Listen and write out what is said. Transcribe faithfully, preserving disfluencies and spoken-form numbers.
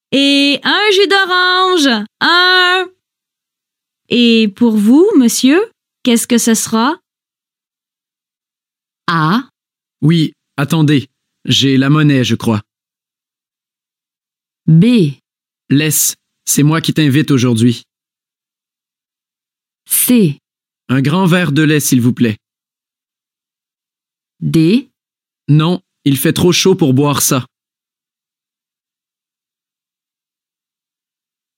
Et un jus d'orange. Un. Et pour vous, monsieur, qu'est-ce que ce sera? A. Oui, attendez. J'ai la monnaie, je crois. B. Laisse, c'est moi qui t'invite aujourd'hui. C. Un grand verre de lait, s'il vous plaît. D. Non, il fait trop chaud pour boire ça.